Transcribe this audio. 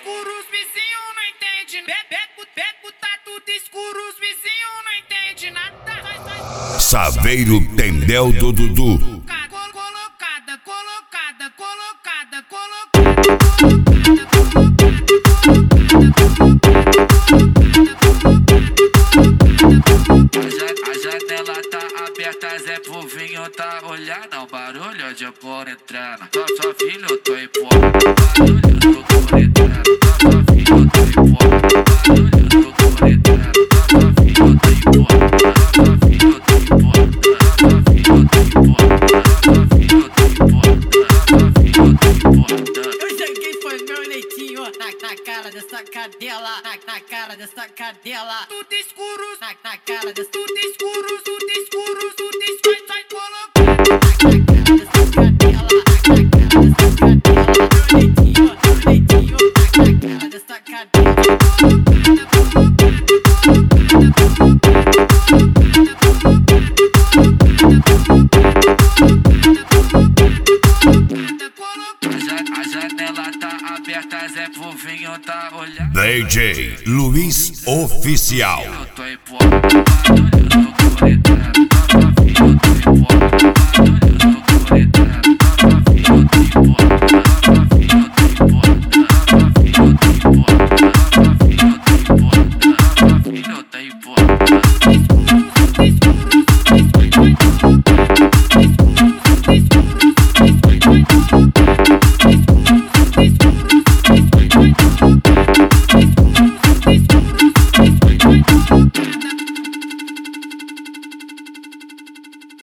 escuro, os vizinhos não entendem. Beco tá tudo escuro, os vizinhos não entendem nada. Saveiro Tendel do Dudu. A janela tá aberta, Zé Povinho tá olhando o barulho de cor entrando. Só filho, eu tô empurrando barulho do cor entrando. Só filho, eu tô empurrando barulho do cor entrando. Só filho, eu tô empurrando. Só filho, eu tô empurrando. Só filho, eu tô empurrando. Só filho, eu tô empurrando. Só filho, eu tô empurrando. Eu joguei foi meu leitinho na cara dessa cadela, na cara dessa cadela. Tudo escuro, Na cara dessa tudo escuro, tudo escuro, tudo escuro, vai colocar. A janela tá aberta, Zé Povinho tá olhando. DJ Luiz Oficial. Eu tô empurrando barulho